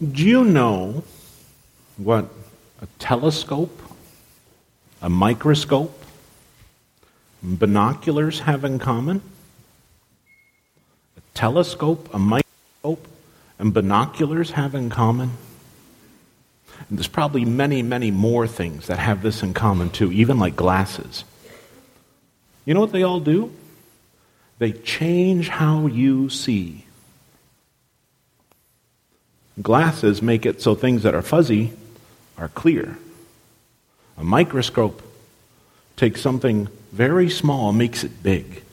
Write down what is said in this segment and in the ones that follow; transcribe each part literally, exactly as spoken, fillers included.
Do you know what a telescope, a microscope, and binoculars have in common? A telescope, a microscope, and binoculars have in common? And there's probably many, many more things that have this in common too, even like glasses. You know what they all do? They change how you see. Glasses make it so things that are fuzzy are clear. A microscope takes something very small, makes it big.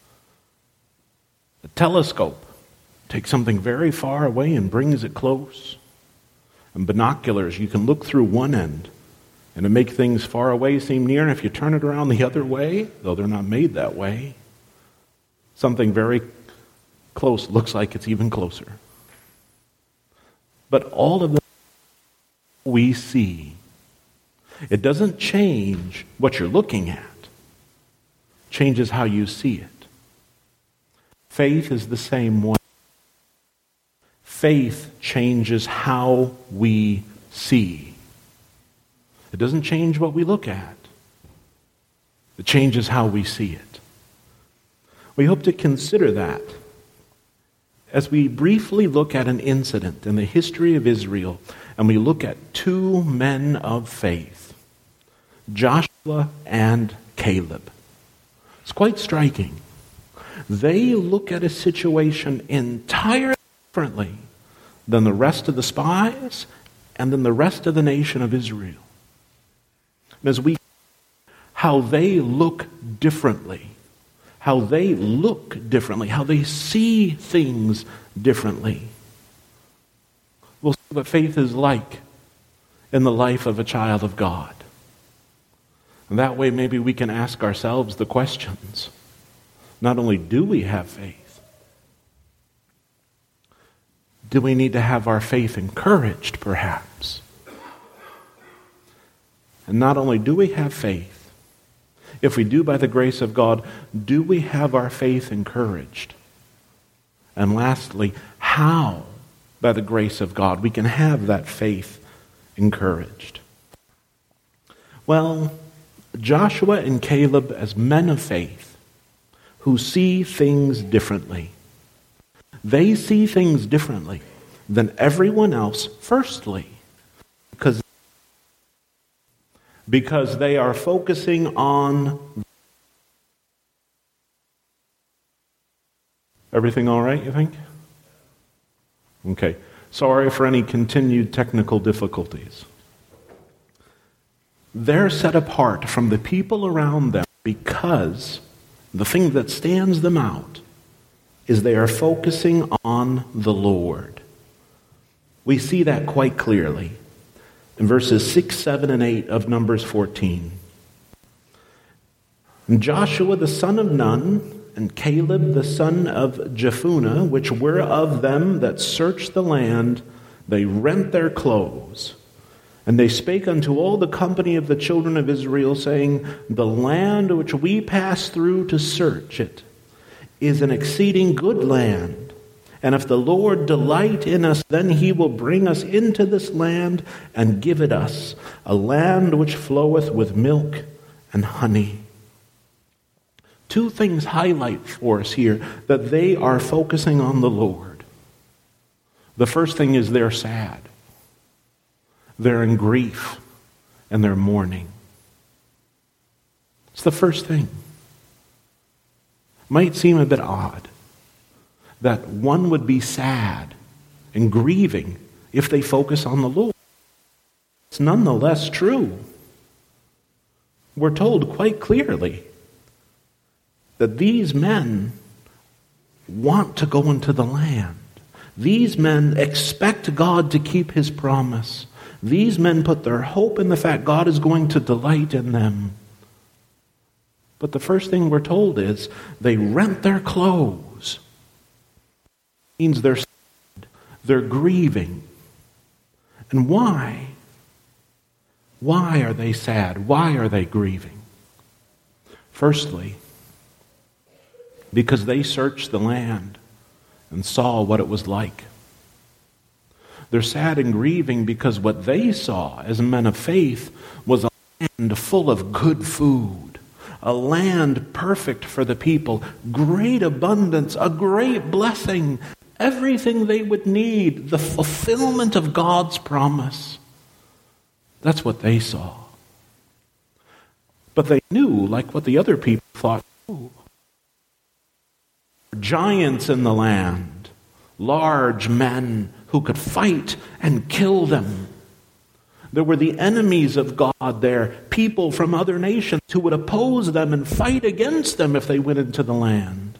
A telescope takes something very far away and brings it close. And binoculars, you can look through one end and to make things far away seem near, and if you turn it around the other way, though they're not made that way, something very close looks like it's even closer. But all of the we see, it doesn't change what you're looking at. It changes how you see it. Faith is the same way. Faith changes how we see. It doesn't change what we look at. It changes how we see it. We hope to consider that as we briefly look at an incident in the history of Israel, and we look at two men of faith, Joshua and Caleb. It's quite striking. They look at a situation entirely differently than the rest of the spies and than the rest of the nation of Israel. And as we how they look differently, how they look differently, how they see things differently, we'll see what faith is like in the life of a child of God. And that way maybe we can ask ourselves the questions. Not only do we have faith, do we need to have our faith encouraged, perhaps? And not only do we have faith, if we do by the grace of God, do we have our faith encouraged? And lastly, how, by the grace of God, we can have that faith encouraged? Well, Joshua and Caleb, as men of faith, who see things differently, they see things differently than everyone else, firstly, because because they are focusing on... Everything all right, you think? Okay. Sorry for any continued technical difficulties. They're set apart from the people around them because the thing that stands them out is they are focusing on the Lord. We see that quite clearly in verses six, seven, and eight of Numbers fourteen. And Joshua the son of Nun and Caleb the son of Jephunneh, which were of them that searched the land, they rent their clothes. And they spake unto all the company of the children of Israel, saying, the land which we pass through to search it is an exceeding good land. And if the Lord delight in us, then he will bring us into this land and give it us, a land which floweth with milk and honey. Two things highlight for us here that they are focusing on the Lord. The first thing is they're sad. They're in grief and they're mourning. It's the first thing. Might seem a bit odd that one would be sad and grieving if they focus on the Lord. It's nonetheless true. We're told quite clearly that these men want to go into the land. These men expect God to keep his promise. These men put their hope in the fact God is going to delight in them. But the first thing we're told is they rent their clothes. It means they're sad, they're grieving. And why? Why are they sad? Why are they grieving? Firstly, because they searched the land and saw what it was like. They're sad and grieving because what they saw as men of faith was a land full of good food, a land perfect for the people, great abundance, a great blessing, everything they would need, the fulfillment of God's promise. That's what they saw. But they knew, like what the other people thought, too. Giants in the land, large men who could fight and kill them. There were the enemies of God there, people from other nations who would oppose them and fight against them if they went into the land.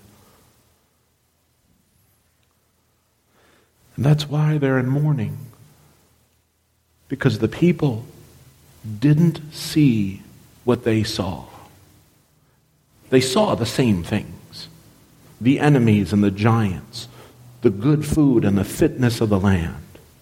And that's why they're in mourning. Because the people didn't see what they saw. They saw the same things. The enemies and the giants, the good food and the fitness of the land.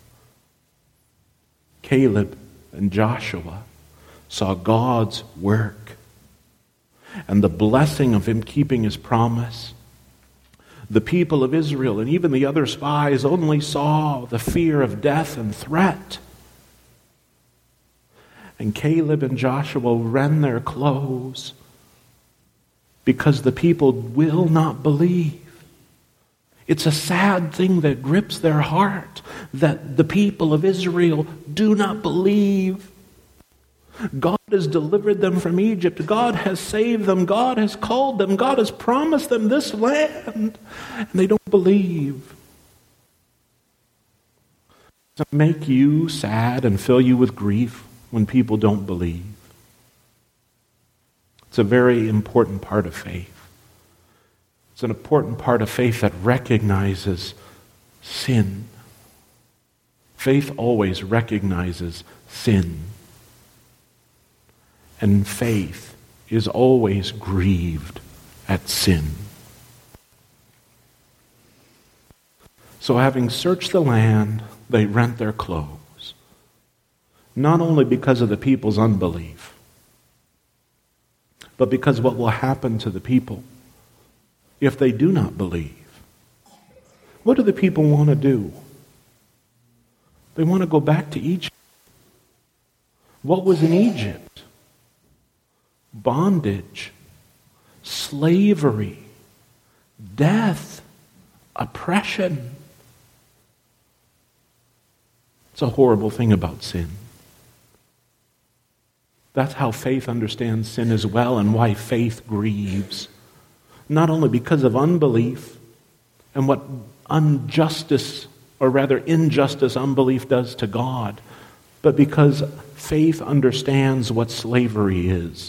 Caleb and Joshua saw God's work and the blessing of him keeping his promise. The people of Israel and even the other spies only saw the fear of death and threat. And Caleb and Joshua rend their clothes because the people will not believe. It's a sad thing that grips their heart that the people of Israel do not believe. God has delivered them from Egypt. God has saved them. God has called them. God has promised them this land. And they don't believe. Does it make you sad and fill you with grief when people don't believe? It's a very important part of faith. It's an important part of faith that recognizes sin. Faith always recognizes sin. And faith is always grieved at sin. So having searched the land, they rent their clothes. Not only because of the people's unbelief, but because what will happen to the people if they do not believe. What do the people want to do? They want to go back to Egypt. What was in Egypt? Bondage, slavery, death, oppression. It's a horrible thing about sin. That's how faith understands sin as well, and why faith grieves. Not only because of unbelief and what injustice, or rather injustice, unbelief does to God, but because faith understands what slavery is.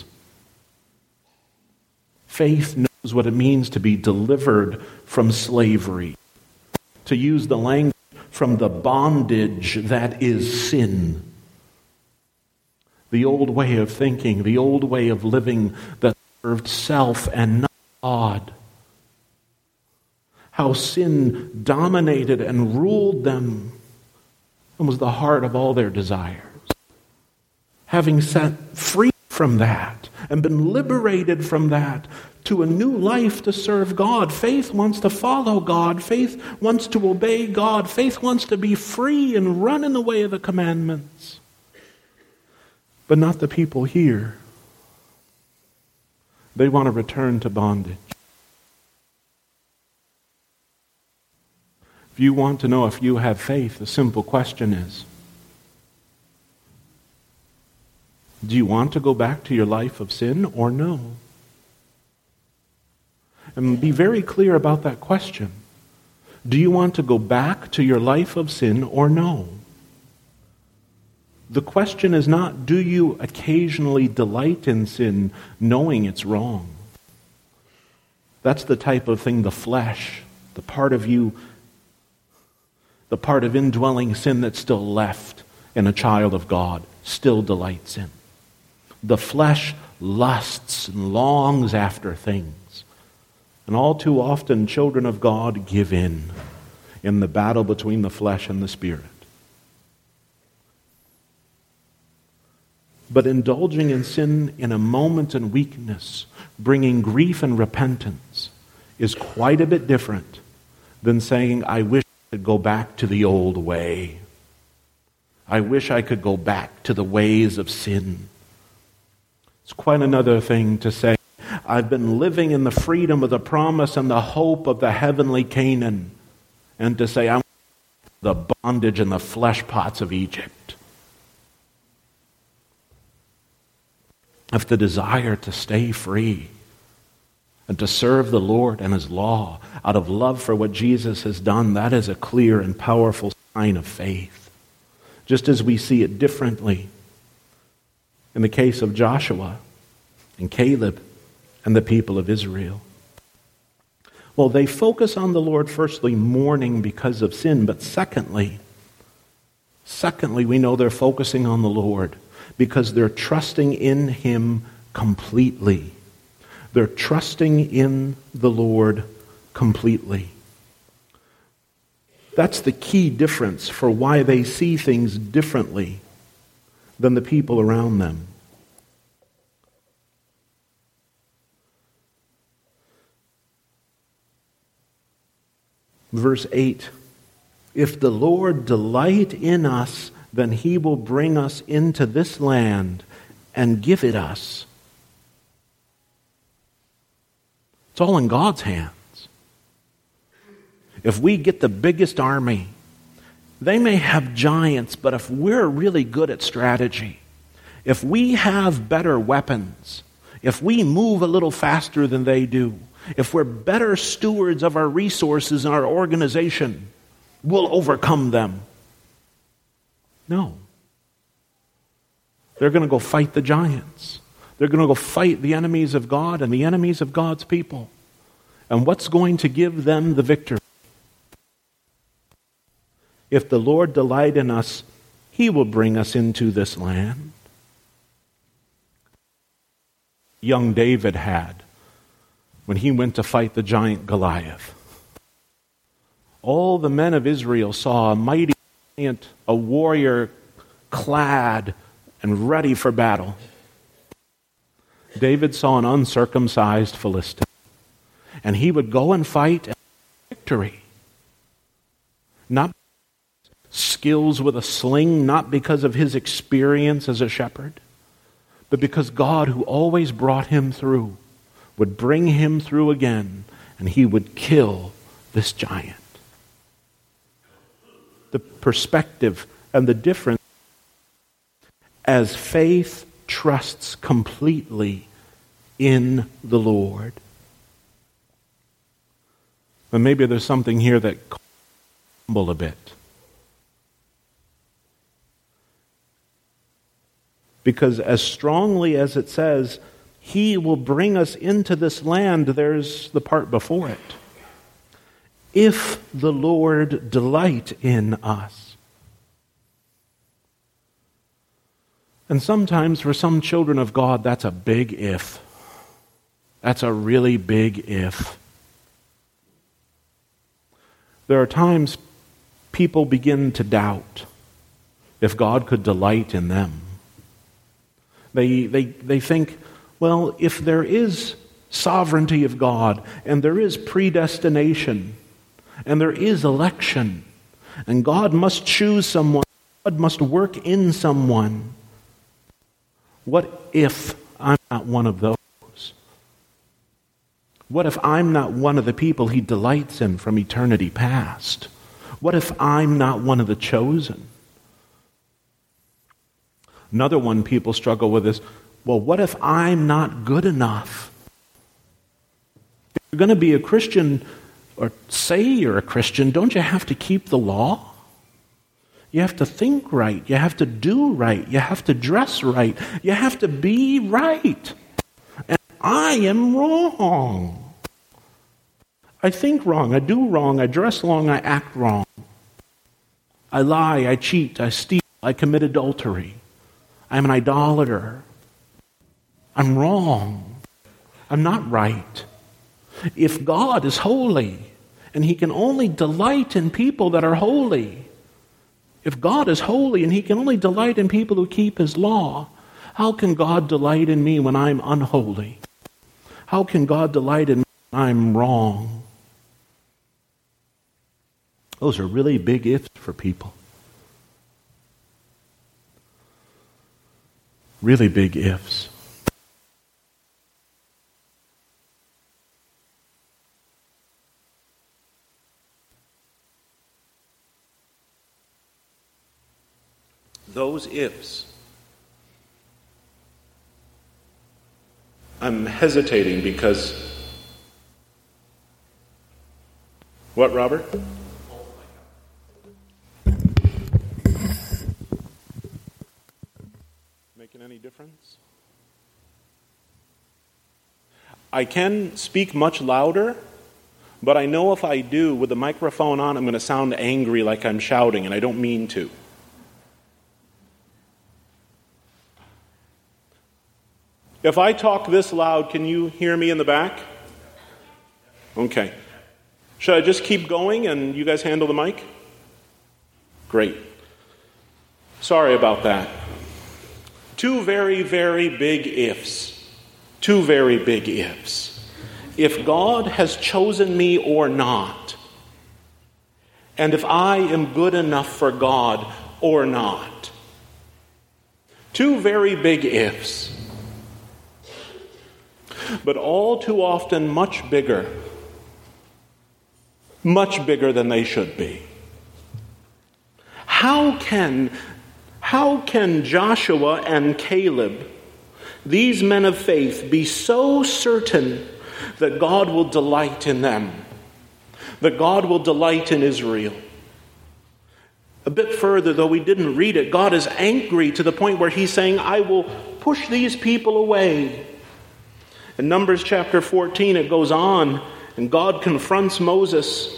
Faith knows what it means to be delivered from slavery, to use the language from the bondage that is sin. The old way of thinking, the old way of living that served self and not God. How sin dominated and ruled them and was the heart of all their desires. Having set free from that and been liberated from that to a new life to serve God. Faith wants to follow God. Faith wants to obey God. Faith wants to be free and run in the way of the commandments. But not the people here. They want to return to bondage. If you want to know if you have faith, the simple question is, do you want to go back to your life of sin or no? And be very clear about that question. Do you want to go back to your life of sin or no? The question is not, do you occasionally delight in sin knowing it's wrong? That's the type of thing the flesh, the part of you, the part of indwelling sin that's still left in a child of God, still delights in. The flesh lusts and longs after things. And all too often, children of God give in in the battle between the flesh and the spirit. But indulging in sin in a moment and weakness, bringing grief and repentance, is quite a bit different than saying, I wish I could go back to the old way. I wish I could go back to the ways of sin. It's quite another thing to say, I've been living in the freedom of the promise and the hope of the heavenly Canaan, and to say, I'm the bondage and the flesh pots of Egypt. If the desire to stay free and to serve the Lord and His law out of love for what Jesus has done, that is a clear and powerful sign of faith. Just as we see it differently in the case of Joshua and Caleb and the people of Israel. Well, they focus on the Lord, firstly, mourning because of sin, but secondly, secondly, we know they're focusing on the Lord because they're trusting in Him completely. They're trusting in the Lord completely. That's the key difference for why they see things differently than the people around them. Verse eight, if the Lord delight in us, then He will bring us into this land and give it us. It's all in God's hands. If we get the biggest army, they may have giants, but if we're really good at strategy, if we have better weapons, if we move a little faster than they do, if we're better stewards of our resources and our organization, we'll overcome them. No. They're going to go fight the giants. They're going to go fight the enemies of God and the enemies of God's people. And what's going to give them the victory? If the Lord delight in us, He will bring us into this land. Young David had when he went to fight the giant Goliath. All the men of Israel saw a mighty giant, a warrior clad and ready for battle. David saw an uncircumcised Philistine, and he would go and fight and win victory. Not skills with a sling, not because of his experience as a shepherd, but because God, who always brought him through, would bring him through again, and he would kill this giant. The perspective and the difference as faith trusts completely in the Lord. But maybe there's something here that humble a bit. Because as strongly as it says, He will bring us into this land, there's the part before it. If the Lord delight in us. And sometimes for some children of God, that's a big if. That's a really big if. There are times people begin to doubt if God could delight in them. They, they, they think, well, if there is sovereignty of God, and there is predestination, and there is election, and God must choose someone, God must work in someone, what if I'm not one of those? What if I'm not one of the people He delights in from eternity past? What if I'm not one of the chosen? Another one people struggle with is, well, what if I'm not good enough? If you're going to be a Christian, or say you're a Christian, don't you have to keep the law? You have to think right. You have to do right. You have to dress right. You have to be right. And I am wrong. I think wrong. I do wrong. I dress wrong. I act wrong. I lie. I cheat. I steal. I commit adultery. I'm an idolater. I'm wrong. I'm not right. If God is holy, and He can only delight in people that are holy, if God is holy and He can only delight in people who keep His law, how can God delight in me when I'm unholy? How can God delight in me when I'm wrong? Those are really big ifs for people. really big ifs. Those ifs. I'm hesitating because... What, Robert? Making any difference? I can speak much louder, but I know if I do, with the microphone on, I'm going to sound angry like I'm shouting, and I don't mean to. If I talk this loud, can you hear me in the back? Okay. Should I just keep going and you guys handle the mic? Great. Sorry about that. Two very, very big ifs. Two very big ifs. If God has chosen me or not, and if I am good enough for God or not. Two very big ifs. But all too often much bigger. Much bigger than they should be. How can, how can Joshua and Caleb, these men of faith, be so certain that God will delight in them? That God will delight in Israel? A bit further, though we didn't read it, God is angry to the point where he's saying, I will push these people away. In Numbers chapter fourteen, it goes on, and God confronts Moses.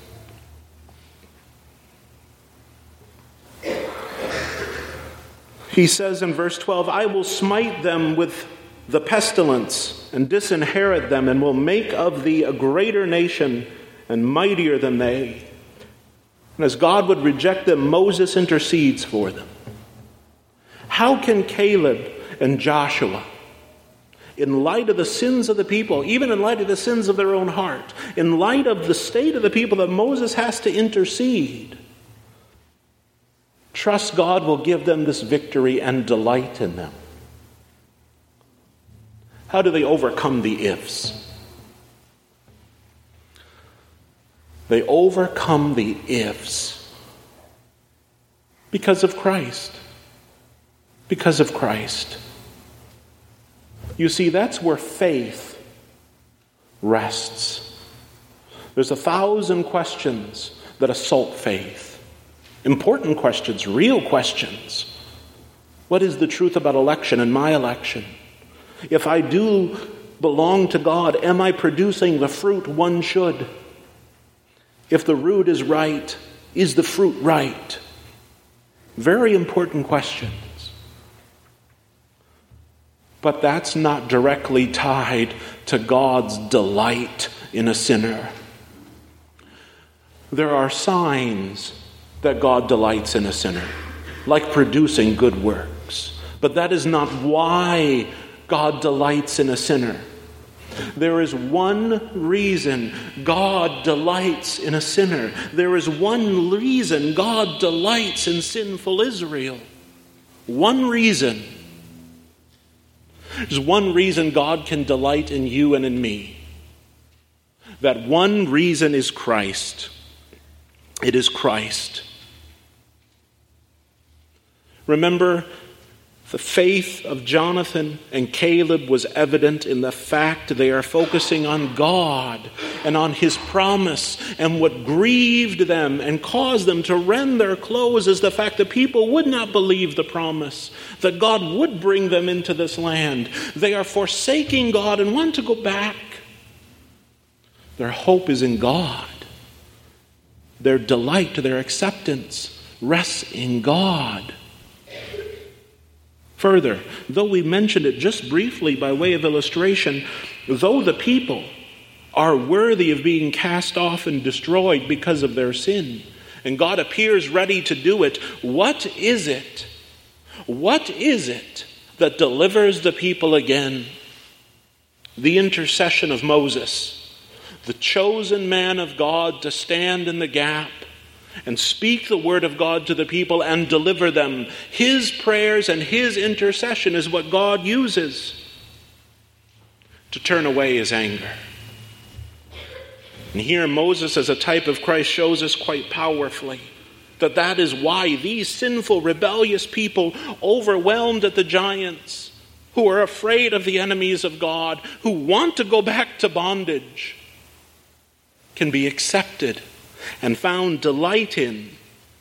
He says in verse twelve, I will smite them with the pestilence and disinherit them, and will make of thee a greater nation and mightier than they. And as God would reject them, Moses intercedes for them. How can Caleb and Joshua, in light of the sins of the people, even in light of the sins of their own heart, in light of the state of the people that Moses has to intercede, trust God will give them this victory and delight in them? How do they overcome the ifs? They overcome the ifs because of Christ. Because of Christ. You see, that's where faith rests. There's a thousand questions that assault faith. Important questions, real questions. What is the truth about election and my election? If I do belong to God, am I producing the fruit one should? If the root is right, is the fruit right? Very important questions. But that's not directly tied to God's delight in a sinner. There are signs that God delights in a sinner, like producing good works. But that is not why God delights in a sinner. There is one reason God delights in a sinner. There is one reason God delights in sinful Israel. One reason. There's one reason God can delight in you and in me. That one reason is Christ. It is Christ. Remember, the faith of Jonathan and Caleb was evident in the fact they are focusing on God and on His promise. And what grieved them and caused them to rend their clothes is the fact that people would not believe the promise, that God would bring them into this land. They are forsaking God and want to go back. Their hope is in God. Their delight, their acceptance rests in God. Further, though we mentioned it just briefly by way of illustration, though the people are worthy of being cast off and destroyed because of their sin, and God appears ready to do it, what is it? What is it that delivers the people again? The intercession of Moses, the chosen man of God to stand in the gap and speak the word of God to the people and deliver them. His prayers and his intercession is what God uses to turn away his anger. And here Moses, as a type of Christ, shows us quite powerfully that that is why these sinful, rebellious people, overwhelmed at the giants, who are afraid of the enemies of God, who want to go back to bondage, can be accepted and found delight in.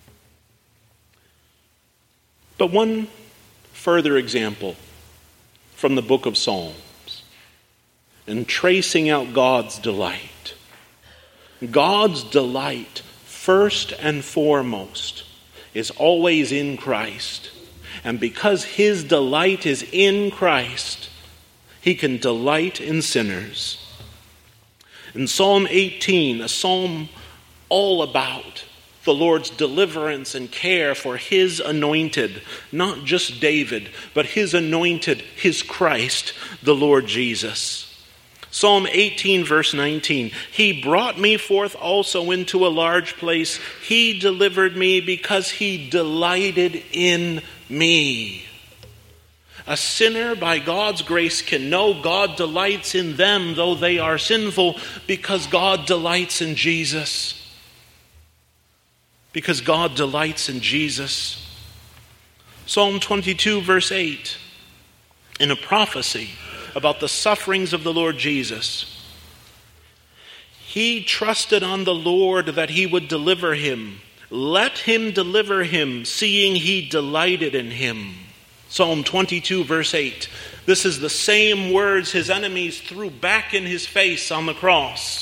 But one further example from the book of Psalms, in tracing out God's delight. God's delight, first and foremost, is always in Christ. And because his delight is in Christ, he can delight in sinners. In Psalm eighteen, a psalm all about the Lord's deliverance and care for his anointed, not just David, but his anointed, his Christ, the Lord Jesus. Psalm eighteen, verse nineteen, he brought me forth also into a large place. He delivered me because he delighted in me. A sinner, by God's grace, can know God delights in them, though they are sinful, because God delights in Jesus. Because God delights in Jesus. Psalm twenty-two, verse eight, in a prophecy about the sufferings of the Lord Jesus. He trusted on the Lord that he would deliver him. Let him deliver him, seeing he delighted in him. Psalm twenty-two, verse eight. This is the same words his enemies threw back in his face on the cross.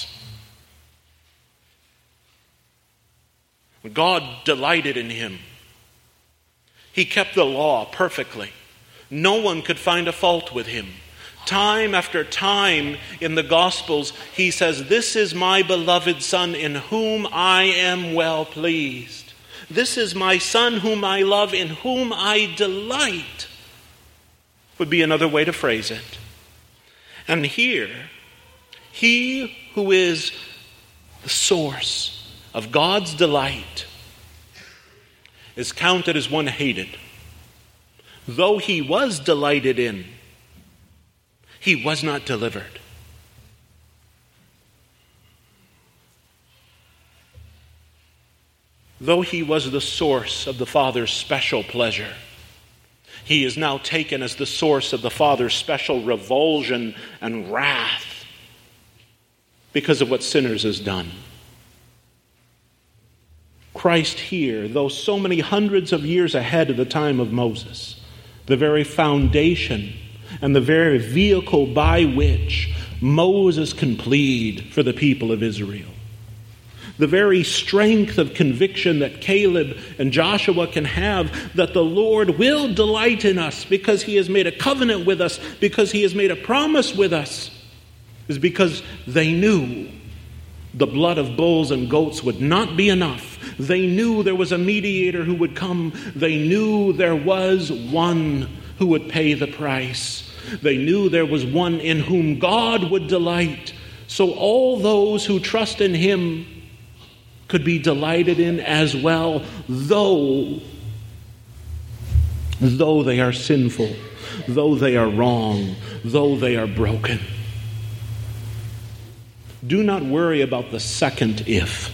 God delighted in him. He kept the law perfectly. No one could find a fault with him. Time after time in the Gospels, he says, "This is my beloved Son in whom I am well pleased. This is my Son whom I love, in whom I delight," would be another way to phrase it. And here, he who is the source of God's delight is counted as one hated. Though he was delighted in, he was not delivered. Though he was the source of the Father's special pleasure, he is now taken as the source of the Father's special revulsion and wrath because of what sinners has done. Christ here, though so many hundreds of years ahead of the time of Moses, the very foundation and the very vehicle by which Moses can plead for the people of Israel, the very strength of conviction that Caleb and Joshua can have that the Lord will delight in us because he has made a covenant with us, because he has made a promise with us, is because they knew the blood of bulls and goats would not be enough. They knew there was a mediator who would come. They knew there was one who would pay the price. They knew there was one in whom God would delight. So all those who trust in him could be delighted in as well, though, though they are sinful, though they are wrong, though they are broken. Do not worry about the second if.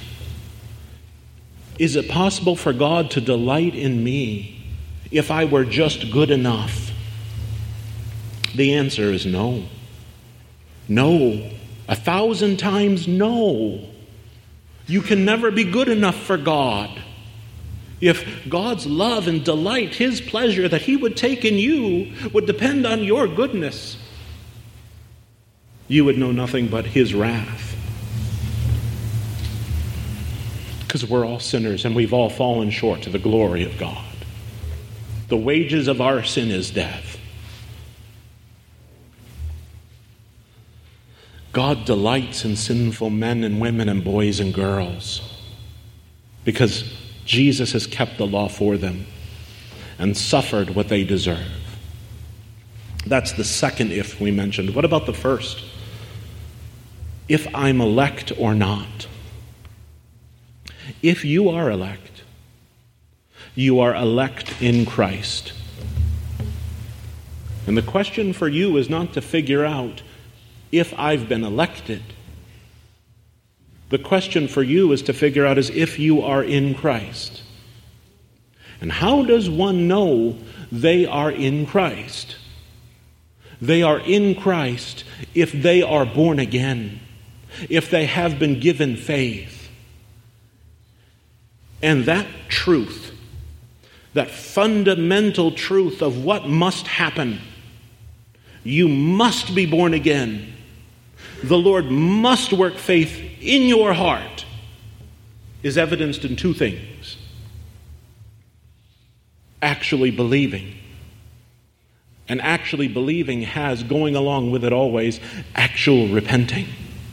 Is it possible for God to delight in me if I were just good enough? The answer is no. No. A thousand times no. You can never be good enough for God. If God's love and delight, his pleasure that he would take in you, would depend on your goodness, you would know nothing but his wrath. Because we're all sinners and we've all fallen short of the glory of God. The wages of our sin is death. God delights in sinful men and women and boys and girls because Jesus has kept the law for them and suffered what they deserve. That's the second if we mentioned. What about the first? If I'm elect or not. if you are elect, you are elect in Christ. And the question for you is not to figure out if I've been elected. The question for you is to figure out is if you are in Christ. And how does one know they are in Christ? They are in Christ if they are born again, if they have been given faith. And that truth, that fundamental truth of what must happen, you must be born again. The Lord must work faith in your heart, is evidenced in two things. Actually believing. And actually believing has, going along with it always, actual repenting.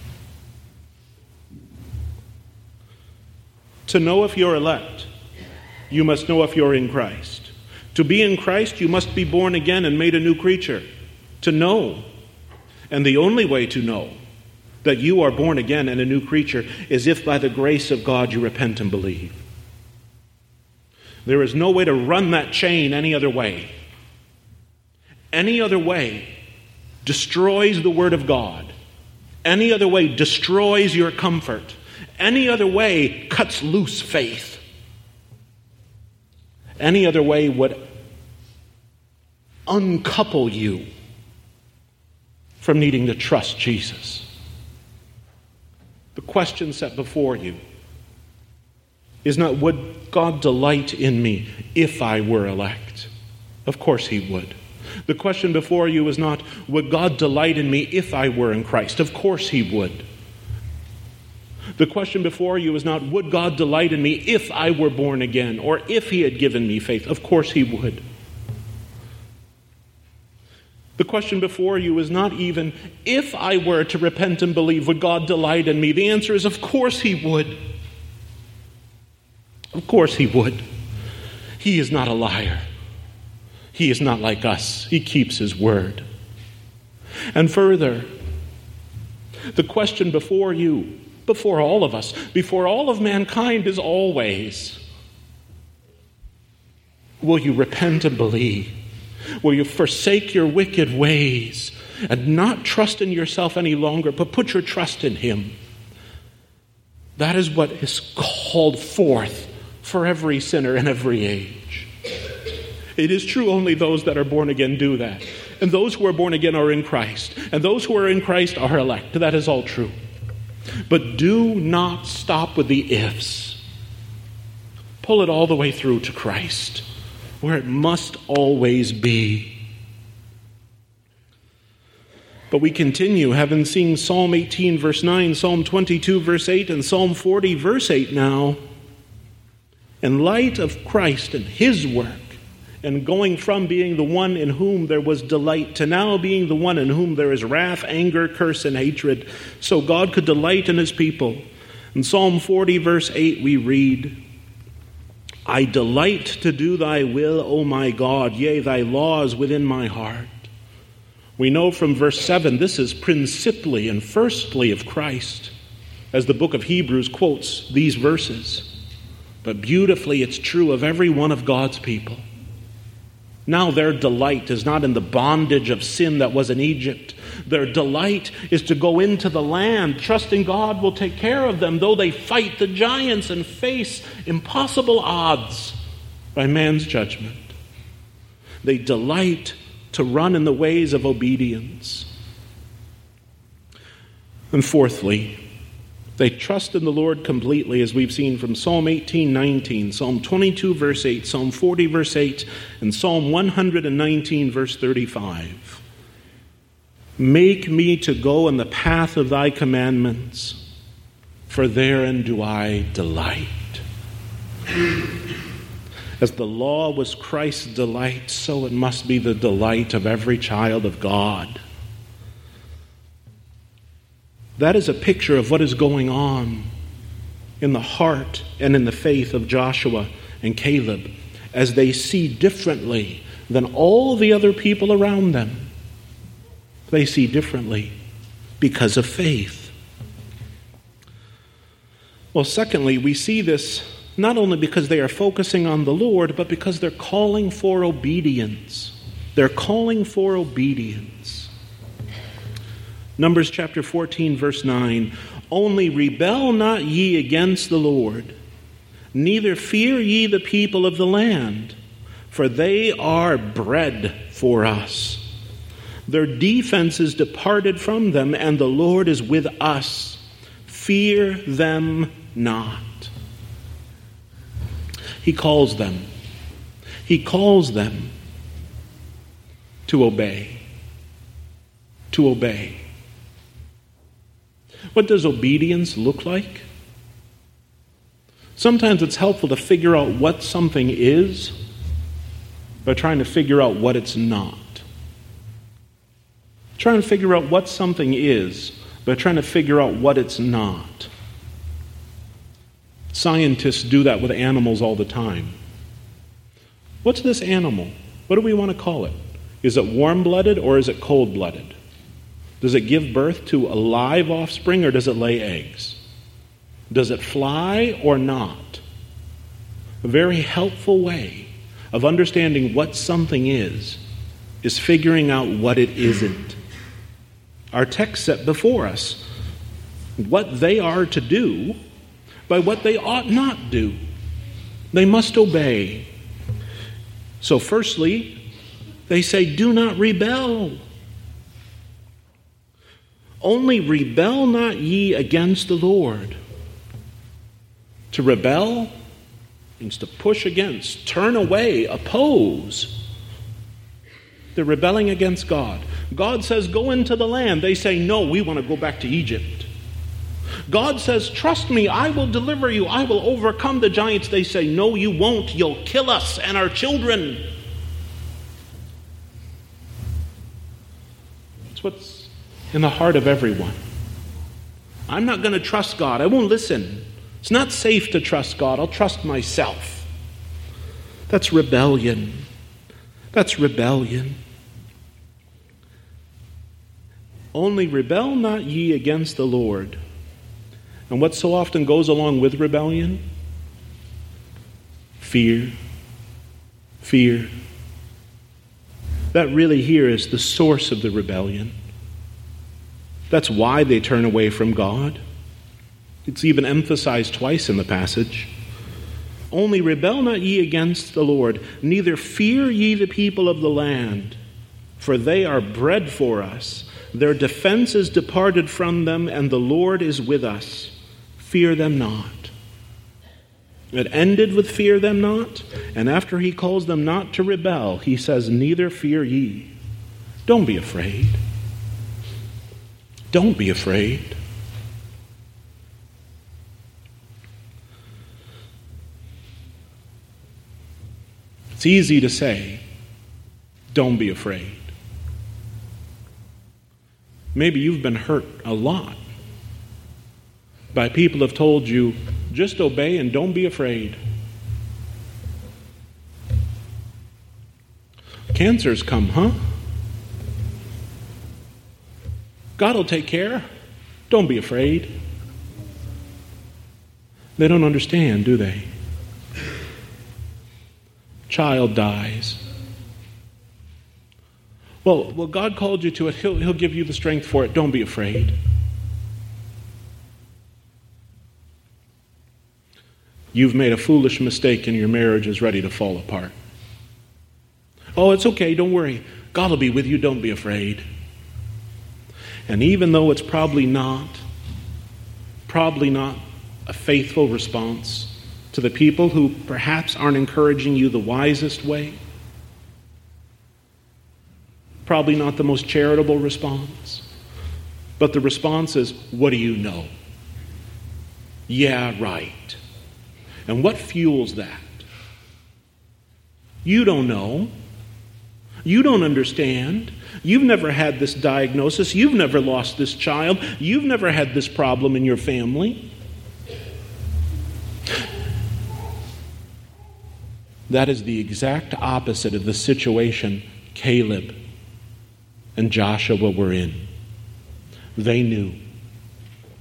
To know if you're elect, you must know if you're in Christ. To be in Christ, you must be born again and made a new creature. To know, and the only way to know that you are born again and a new creature is if by the grace of God you repent and believe. There is no way to run that chain any other way. Any other way destroys the Word of God. Any other way destroys your comfort. Any other way cuts loose faith. Any other way would uncouple you from needing to trust Jesus. The question set before you is not, would God delight in me if I were elect? Of course He would. The question before you is not, would God delight in me if I were in Christ? Of course He would. The question before you is not, would God delight in me if I were born again, or if He had given me faith? Of course He would. The question before you is not even, if I were to repent and believe, would God delight in me? The answer is, of course He would. Of course He would. He is not a liar. He is not like us. He keeps His word. And further, the question before you, before all of us, before all of mankind is always, will you repent and believe? Will you forsake your wicked ways and not trust in yourself any longer, but put your trust in Him? That is what is called forth for every sinner in every age. It is true only those that are born again do that. And those who are born again are in Christ. And those who are in Christ are elect. That is all true. But do not stop with the ifs. Pull it all the way through to Christ, where it must always be. But we continue, having seen Psalm eighteen, verse nine, Psalm twenty-two, verse eight, and Psalm forty, verse eight now. In light of Christ and His work, and going from being the one in whom there was delight to now being the one in whom there is wrath, anger, curse, and hatred, so God could delight in His people. In Psalm forty, verse eight, we read, I delight to do Thy will, O my God, yea, Thy law is within my heart. We know from verse seven, this is principally and firstly of Christ, as the book of Hebrews quotes these verses. But beautifully, it's true of every one of God's people. Now their delight is not in the bondage of sin that was in Egypt. Their delight is to go into the land, trusting God will take care of them, though they fight the giants and face impossible odds by man's judgment. They delight to run in the ways of obedience. And fourthly, they trust in the Lord completely, as we've seen from Psalm eighteen, nineteen, Psalm twenty-two, verse eight, Psalm forty, verse eight, and Psalm one hundred nineteen, verse thirty-five. Make me to go in the path of Thy commandments, for therein do I delight. As the law was Christ's delight, so it must be the delight of every child of God. That is a picture of what is going on in the heart and in the faith of Joshua and Caleb as they see differently than all the other people around them. They see differently because of faith. Well, secondly, we see this not only because they are focusing on the Lord, but because they're calling for obedience. They're calling for obedience. Numbers chapter fourteen, verse nine, "Only rebel not ye against the Lord, neither fear ye the people of the land, for they are bread for us. Their defense is departed from them, and the Lord is with us. Fear them not." He calls them. He calls them to obey. To obey. What does obedience look like? Sometimes it's helpful to figure out what something is by trying to figure out what it's not. Trying to figure out what something is by trying to figure out what it's not. Scientists do that with animals all the time. What's this animal? What do we want to call it? Is it warm-blooded or is it cold-blooded? Does it give birth to a live offspring or does it lay eggs? Does it fly or not? A very helpful way of understanding what something is is figuring out what it isn't. Our text set before us what they are to do by what they ought not do. They must obey. So firstly, they say, do not rebel. Only rebel not ye against the Lord. To rebel means to push against, turn away, oppose. They're rebelling against God. God says, go into the land. They say, no, we want to go back to Egypt. God says, trust me, I will deliver you. I will overcome the giants. They say, no, you won't. You'll kill us and our children. It's what's in the heart of everyone. I'm not going to trust God. I won't listen. It's not safe to trust God. I'll trust myself. That's rebellion. That's rebellion. Only rebel not ye against the Lord. And what so often goes along with rebellion? Fear. Fear. That really here is the source of the rebellion. That's why they turn away from God. It's even emphasized twice in the passage. Only rebel not ye against the Lord, neither fear ye the people of the land, for they are bread for us. Their defense is departed from them, and the Lord is with us. Fear them not. It ended with fear them not, and after he calls them not to rebel, he says, neither fear ye. Don't be afraid. Don't be afraid. It's easy to say, don't be afraid. Maybe you've been hurt a lot by people who have told you, just obey and don't be afraid. Cancer's come, huh? God will take care. Don't be afraid. They don't understand, do they? Child dies. Well, well, God called you to it. He'll, he'll give you the strength for it. Don't be afraid. You've made a foolish mistake and your marriage is ready to fall apart. Oh, it's okay. Don't worry. God will be with you. Don't be afraid. And even though it's probably not, probably not a faithful response to the people who perhaps aren't encouraging you the wisest way, probably not the most charitable response, but the response is, what do you know? Yeah, right. And what fuels that? You don't know. You don't understand. You've never had this diagnosis. You've never lost this child. You've never had this problem in your family. That is the exact opposite of the situation Caleb and Joshua were in. They knew.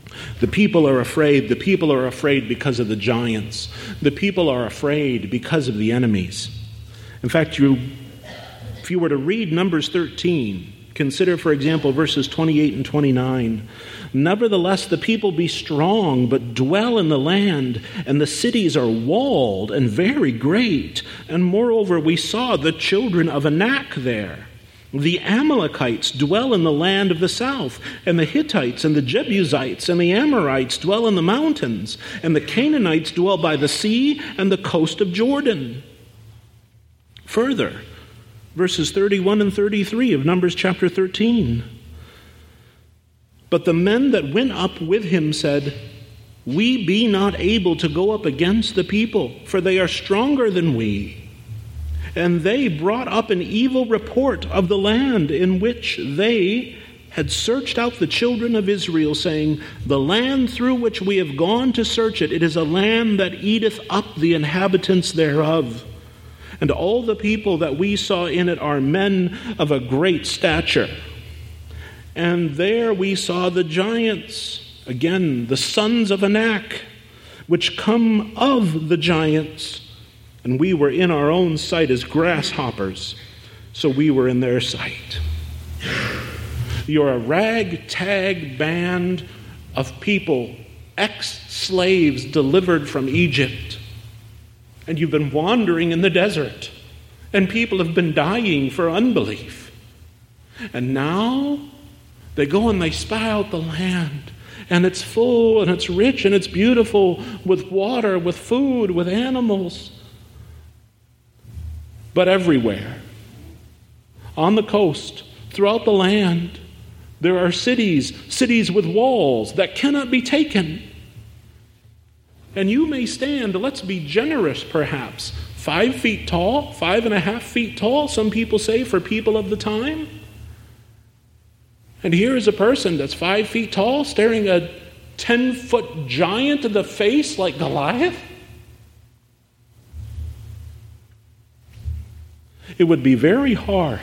The people are afraid. The people are afraid because of the giants. The people are afraid because of the enemies. In fact, you, if you were to read Numbers thirteen, consider, for example, verses twenty-eight and twenty-nine. Nevertheless, the people be strong, but dwell in the land, and the cities are walled and very great. And moreover, we saw the children of Anak there. The Amalekites dwell in the land of the south, and the Hittites and the Jebusites and the Amorites dwell in the mountains, and the Canaanites dwell by the sea and the coast of Jordan. Further, verses thirty-one and thirty-three of Numbers chapter thirteen. But the men that went up with him said, We be not able to go up against the people, for they are stronger than we. And they brought up an evil report of the land in which they had searched out the children of Israel, saying, The land through which we have gone to search it, it is a land that eateth up the inhabitants thereof. And all the people that we saw in it are men of a great stature. And there we saw the giants, again, the sons of Anak, which come of the giants. And we were in our own sight as grasshoppers, so we were in their sight. You're a ragtag band of people, ex-slaves delivered from Egypt. And you've been wandering in the desert, and people have been dying for unbelief. And now they go and they spy out the land, and it's full, and it's rich, and it's beautiful, with water, with food, with animals. But everywhere, on the coast, throughout the land, there are cities, cities with walls that cannot be taken. And you may stand, let's be generous perhaps, five feet tall, five and a half feet tall, some people say, for people of the time. And here is a person that's five feet tall, staring a ten-foot giant in the face like Goliath. It would be very hard,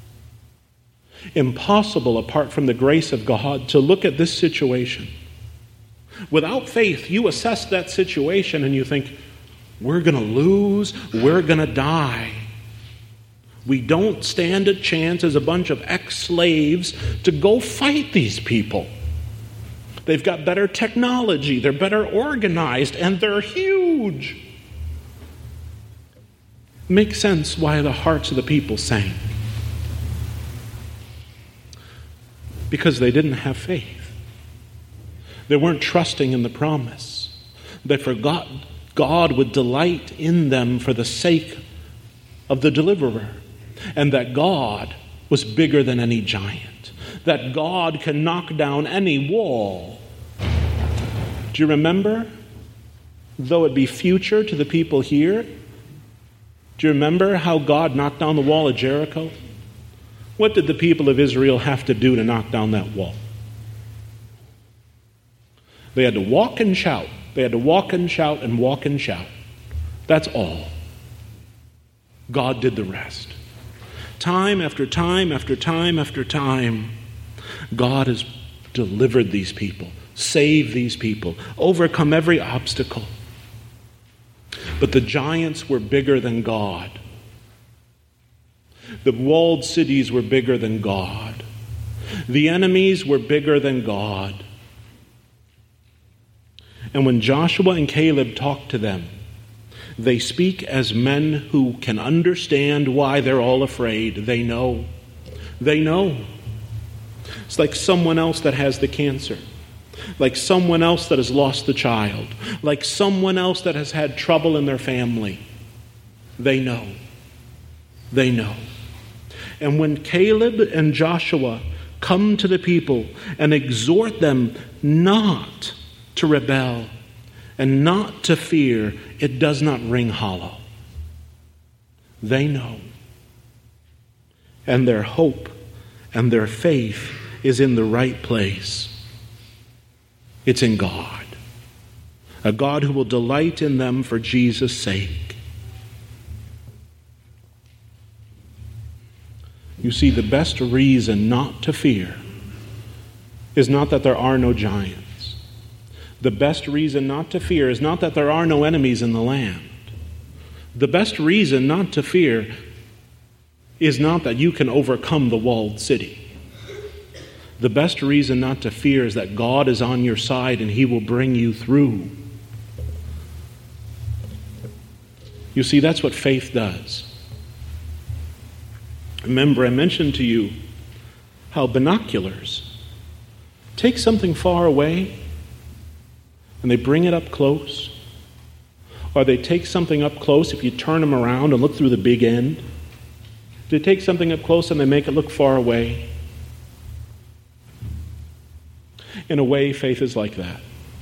impossible apart from the grace of God, to look at this situation. Without faith, you assess that situation and you think, we're going to lose, we're going to die. We don't stand a chance as a bunch of ex-slaves to go fight these people. They've got better technology, they're better organized, and they're huge. Makes sense why the hearts of the people sank. Because they didn't have faith. They weren't trusting in the promise. They forgot God would delight in them for the sake of the deliverer. And that God was bigger than any giant. That God can knock down any wall. Do you remember? Though it be future to the people here, do you remember how God knocked down the wall of Jericho? What did the people of Israel have to do to knock down that wall? They had to walk and shout. They had to walk and shout and walk and shout. That's all. God did the rest. Time after time after time after time, God has delivered these people, saved these people, overcome every obstacle. But the giants were bigger than God. The walled cities were bigger than God. The enemies were bigger than God. And when Joshua and Caleb talk to them, they speak as men who can understand why they're all afraid. They know. They know. It's like someone else that has the cancer. Like someone else that has lost the child. Like someone else that has had trouble in their family. They know. They know. And when Caleb and Joshua come to the people and exhort them not to rebel and not to fear, it does not ring hollow. They know. And their hope and their faith is in the right place. It's in God. A God who will delight in them for Jesus' sake. You see, the best reason not to fear is not that there are no giants. The best reason not to fear is not that there are no enemies in the land. The best reason not to fear is not that you can overcome the walled city. The best reason not to fear is that God is on your side and He will bring you through. You see, that's what faith does. Remember, I mentioned to you how binoculars take something far away and they bring it up close. Or they take something up close, if you turn them around and look through the big end. They take something up close and they make it look far away. In a way, faith is like that.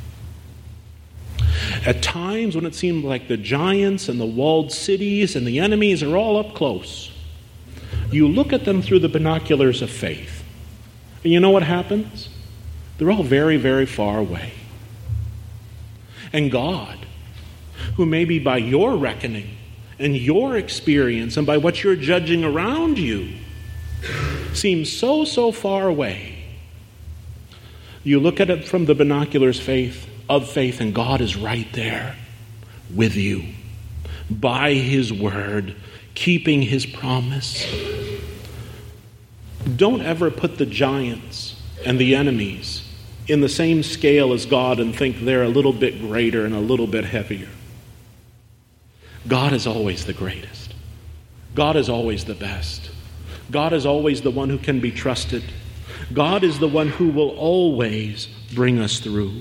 At times when it seems like the giants and the walled cities and the enemies are all up close, you look at them through the binoculars of faith. And you know what happens? They're all very, very far away. And God, who maybe by your reckoning and your experience and by what you're judging around you seems so, so far away, you look at it from the binoculars faith of faith, and God is right there with you by His word, keeping His promise. Don't ever put the giants and the enemies in the same scale as God and think they're a little bit greater and a little bit heavier. God is always the greatest. God is always the best. God is always the one who can be trusted. God is the one who will always bring us through.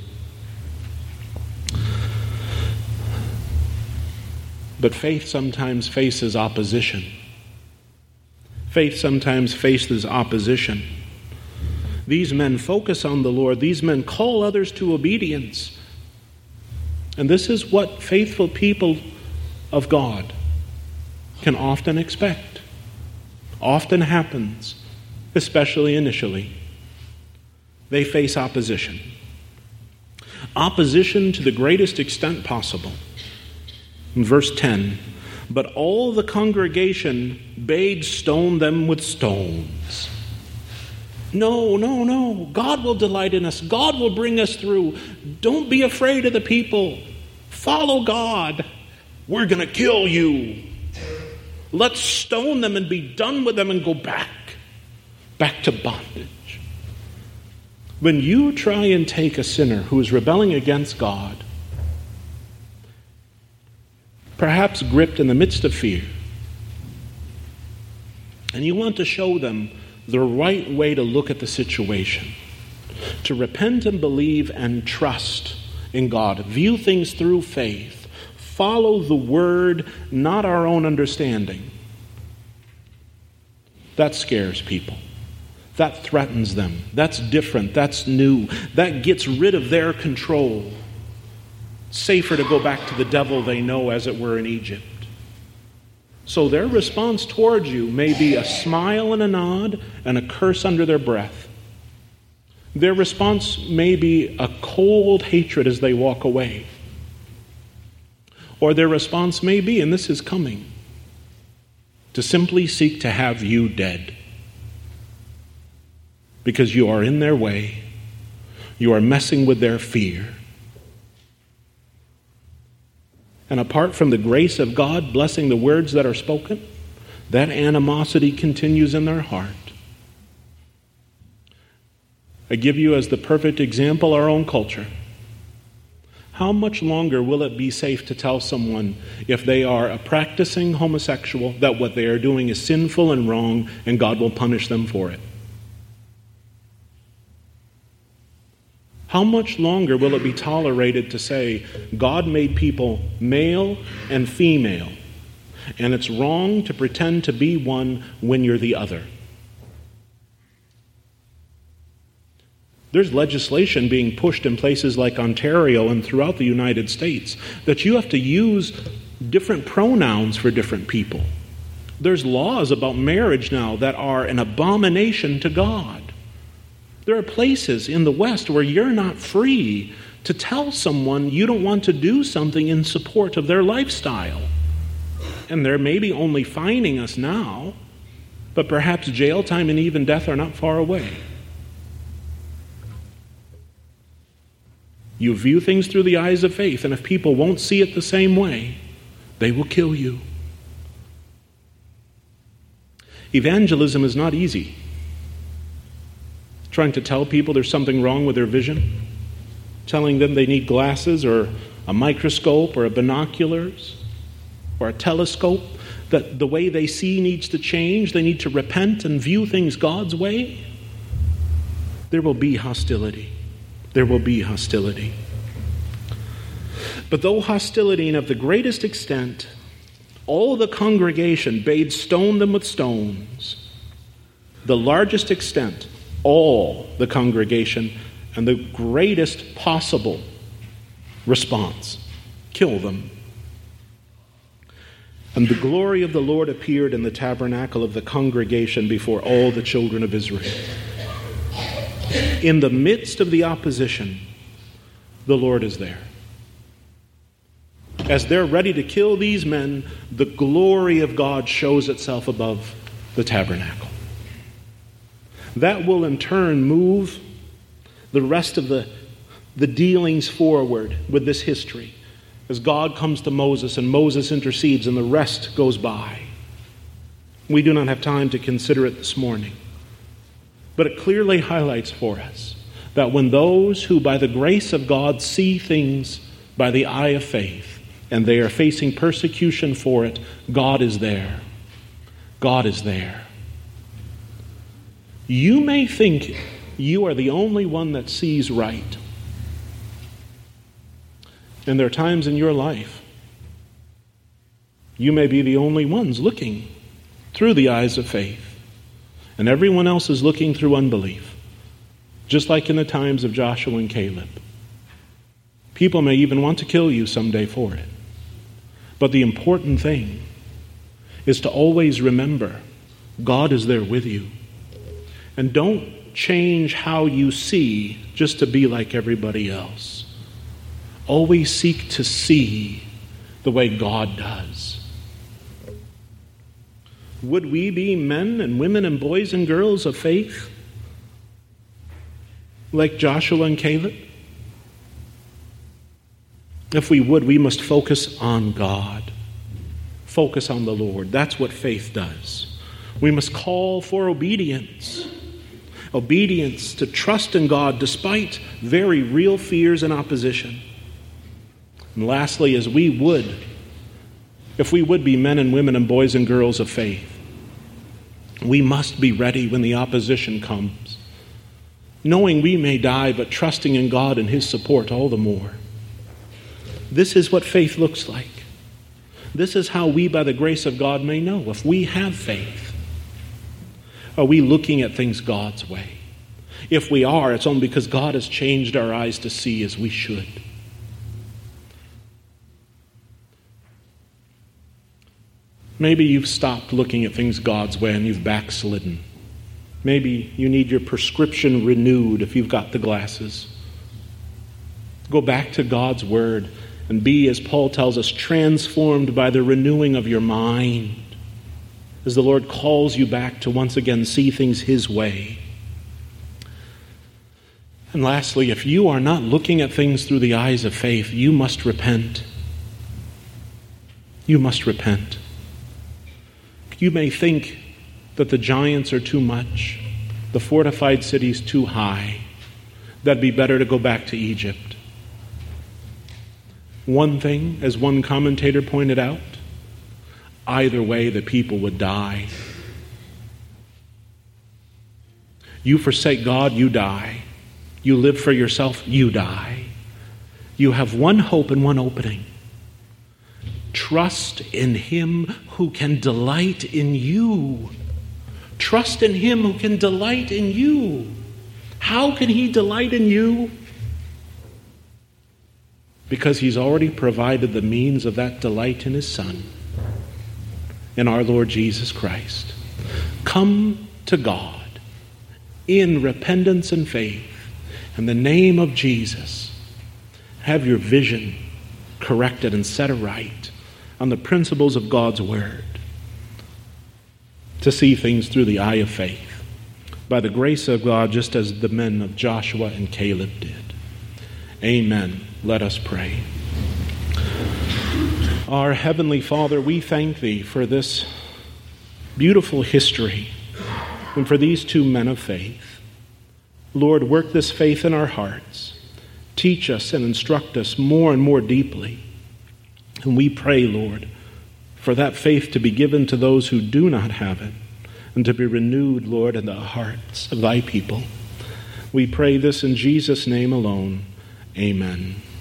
But faith sometimes faces opposition. Faith sometimes faces opposition. These men focus on the Lord. These men call others to obedience. And this is what faithful people of God can often expect. Often happens, especially initially. They face opposition. Opposition to the greatest extent possible. In verse ten, but all the congregation bade stone them with stones. No, no, no. God will delight in us. God will bring us through. Don't be afraid of the people. Follow God. We're going to kill you. Let's stone them and be done with them and go back. Back to bondage. When you try and take a sinner who is rebelling against God, perhaps gripped in the midst of fear, and you want to show them the right way to look at the situation, to repent and believe and trust in God, view things through faith, follow the word, not our own understanding. That scares people. That threatens them. That's different. That's new. That gets rid of their control. Safer to go back to the devil they know, as it were, in Egypt. So their response towards you may be a smile and a nod and a curse under their breath. Their response may be a cold hatred as they walk away. Or their response may be, and this is coming, to simply seek to have you dead. Because you are in their way. You are messing with their fear. And apart from the grace of God blessing the words that are spoken, that animosity continues in their heart. I give you as the perfect example our own culture. How much longer will it be safe to tell someone, if they are a practicing homosexual, that what they are doing is sinful and wrong and God will punish them for it? How much longer will it be tolerated to say, God made people male and female, and it's wrong to pretend to be one when you're the other? There's legislation being pushed in places like Ontario and throughout the United States that you have to use different pronouns for different people. There's laws about marriage now that are an abomination to God. There are places in the West where you're not free to tell someone you don't want to do something in support of their lifestyle. And they're maybe only fining us now, but perhaps jail time and even death are not far away. You view things through the eyes of faith, and if people won't see it the same way, they will kill you. Evangelism is not easy. Trying to tell people there's something wrong with their vision, telling them they need glasses or a microscope or a binoculars or a telescope, that the way they see needs to change, they need to repent and view things God's way. There will be hostility. There will be hostility. But though hostility and of the greatest extent, all the congregation bade stone them with stones, the largest extent, all the congregation, and the greatest possible response, kill them. And the glory of the Lord appeared in the tabernacle of the congregation before all the children of Israel. In the midst of the opposition, the Lord is there. As they're ready to kill these men, the glory of God shows itself above the tabernacle. That will in turn move the rest of the, the dealings forward with this history. As God comes to Moses and Moses intercedes and the rest goes by. We do not have time to consider it this morning. But it clearly highlights for us that when those who by the grace of God see things by the eye of faith and they are facing persecution for it, God is there. God is there. You may think you are the only one that sees right. And there are times in your life you may be the only ones looking through the eyes of faith. And everyone else is looking through unbelief. Just like in the times of Joshua and Caleb. People may even want to kill you someday for it. But the important thing is to always remember God is there with you. And don't change how you see just to be like everybody else. Always seek to see the way God does. Would we be men and women and boys and girls of faith like Joshua and Caleb? If we would, we must focus on God. Focus on the Lord. That's what faith does. We must call for obedience. Obedience to trust in God despite very real fears and opposition. And lastly, as we would, if we would be men and women and boys and girls of faith, we must be ready when the opposition comes, knowing we may die, but trusting in God and His support all the more. This is what faith looks like. This is how we, by the grace of God, may know if we have faith. Are we looking at things God's way? If we are, it's only because God has changed our eyes to see as we should. Maybe you've stopped looking at things God's way and you've backslidden. Maybe you need your prescription renewed if you've got the glasses. Go back to God's Word and be, as Paul tells us, transformed by the renewing of your mind, as the Lord calls you back to once again see things His way. And lastly, if you are not looking at things through the eyes of faith, you must repent. You must repent. You may think that the giants are too much, the fortified cities too high. That'd be better to go back to Egypt. One thing, as one commentator pointed out, either way the people would die. You forsake God, you die. You live for yourself, you die. You have one hope and one opening. Trust in Him who can delight in you. Trust in Him who can delight in you. How can He delight in you? Because He's already provided the means of that delight in His Son, in our Lord Jesus Christ. Come to God in repentance and faith in the name of Jesus. Have your vision corrected and set aright on the principles of God's Word, to see things through the eye of faith, by the grace of God, just as the men of Joshua and Caleb did. Amen. Let us pray. Our Heavenly Father, we thank Thee for this beautiful history and for these two men of faith. Lord, work this faith in our hearts. Teach us and instruct us more and more deeply. And we pray, Lord, for that faith to be given to those who do not have it and to be renewed, Lord, in the hearts of Thy people. We pray this in Jesus' name alone. Amen.